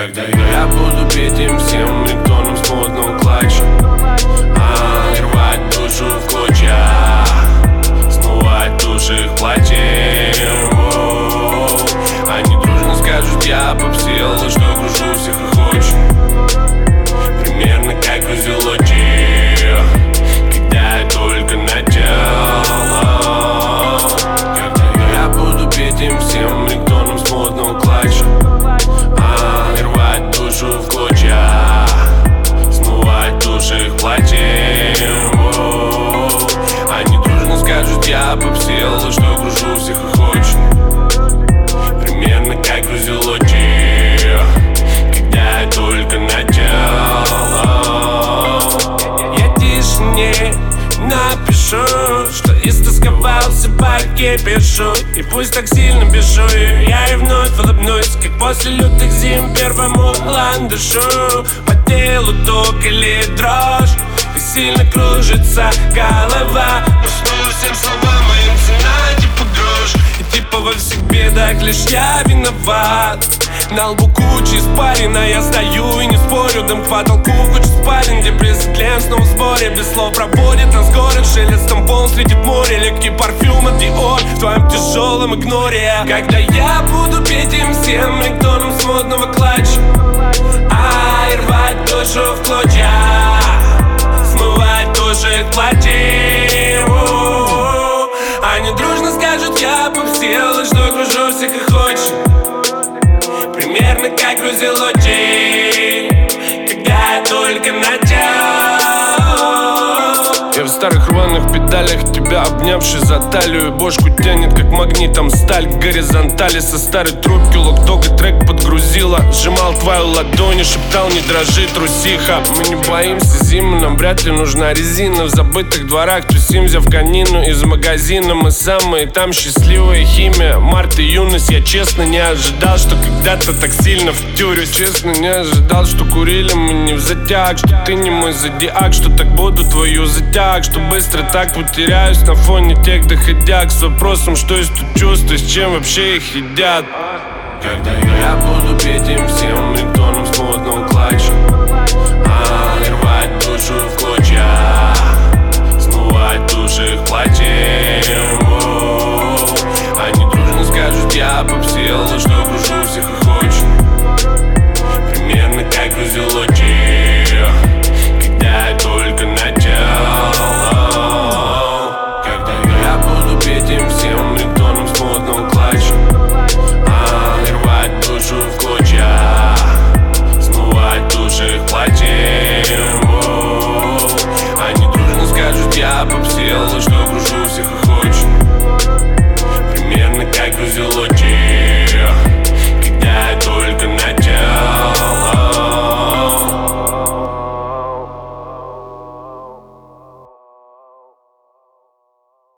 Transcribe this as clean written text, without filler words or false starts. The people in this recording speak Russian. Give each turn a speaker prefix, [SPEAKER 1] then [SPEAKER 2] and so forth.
[SPEAKER 1] Когда я буду петь им всем рингтоном с модного клатча, и рвать душу в клочья, смывать души их платьем. Они дружно скажут: я попсел, и что кружу всех их очень. Примерно как узелочи, когда я только начал. Когда я буду петь им всем рингтоном с модного клатча, и рвать душу в клочья, смывать души их платьем. Они дружно скажут: я попсел, и что кружу всех их очень. Примерно как узелочи, когда я только начал. Я тишине напишу, что истосковался по кипишу, и пусть так сильно бешую, я и вновь улыбнусь, как после лютых зим первому ландышу. По телу ток или дрожь, и сильно кружится голова. Усну всем словам моим цена типа грош, и типа во всех бедах лишь я виноват. На лбу куча испарин, а я стою и не спорю. Дым к потолку, куча спален, где президент снова в сборе. Без слов проводит нас город, шелестом волн светит море. Легкий парфюм от Dior в твоем тяжелом игноре. Когда я буду петь им всем рингтоном с модного клатча, и рвать душу в клочья, смывать души их платьем. Они дружно скажут: я попсел, и что кружу всех их очень. Примерно как узелочи, когда я только начал. Я в старых рваных педалях, тебя обнявший за талию. Бошку тянет как магнитом сталь к горизонтали. Со старой трубки лок-дог и трек подгрузила. Сжимал твою ладонь и шептал: не дрожи, трусиха. Мы не боимся зимы, нам вряд ли нужна резина. В забытых дворах тусим, взяв конину из магазина. Мы самые там, счастливая химия. Март и юность, я честно не ожидал, что когда-то так сильно втюрюсь. Честно не ожидал, что курили мы не в затяг, что ты не мой зодиак, что так буду твою затяг, что быстро так потеряюсь на фоне тех доходяг. С вопросом, что есть тут чувства, с чем вообще их едят. Когда я буду петь им всем рингтоном с модного клатча, и рвать душу в клочья, смывать души их платьем. Они дружно скажут: я попсел, и что кружу всех их очень. Примерно как узелочи, когда я только начал. Когда я буду петь им всем рингтоном с модного клатча, и рвать душу в клочья, смывать души их платьем. Они дружно скажут: я попсел, и что кружу